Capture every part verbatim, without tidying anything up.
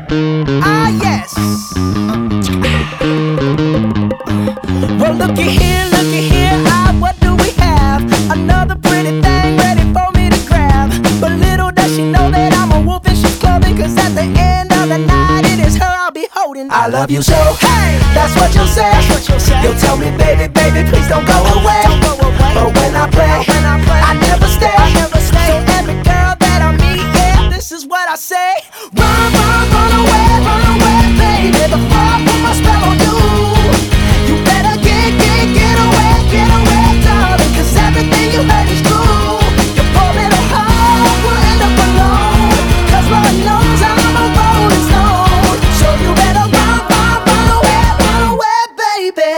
Ah, yes. Well, looky here, looky here. Ah, what do we have? Another pretty thing ready for me to grab. But little does she know that I'm a wolf in sheep's clothing. Cause at the end of the night, it is her I'll be holding. I love you so, hey, that's what you'll say. That's what you'll say. You'll tell me, baby, baby, please don't go away. Don't go away. But when I play, when I, play I never stay. I never stay. So every girl that I meet, yeah, this is what I say. Run, run, run away, run away, baby, before I put my spell on you. You better get, get, get away, get away, darling, cause everything you heard is true. Your poor little heart will end up alone, cause Lord knows I'm a rolling stone. So you better run, run, run away, run away, baby.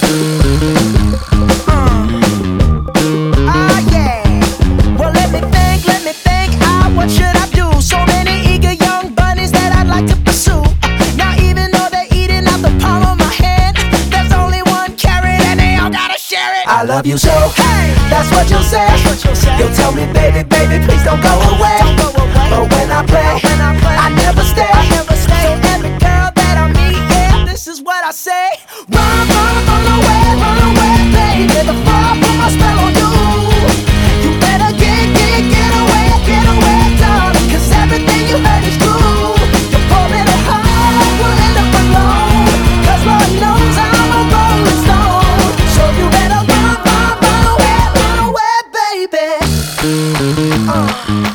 Uh. Ah, yeah. Well, let me think, let me think, ah, what should I do? So many eager young bunnies that I'd like to pursue. Now even though they're eating out the palm of my hand, there's only one carrot and they all gotta share it. I love you so, hey, that's what you'll say. That's what you'll say. You'll tell me, baby, baby, please don't go away. Don't go away. But when I play, when I, play I never stay. I never stay. So every girl that I meet, yeah, this is what I say. Run, run, run away, run away, baby, before I put my spell on you. You better get, get, get away, get away, darling, cause everything you heard is true. Your poor little heart will end up alone, cause Lord knows I'm a rolling stone. So you better run, run, run away, run away, baby. Uh.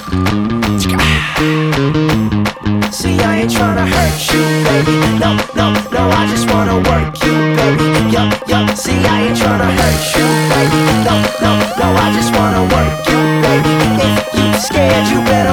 See, I ain't tryna hurt you, baby. No, no, no, I just wanna work you, baby. Yup, yup. See, I ain't tryna hurt you, baby. No, no, no, I just wanna work you, baby. If you scared, you better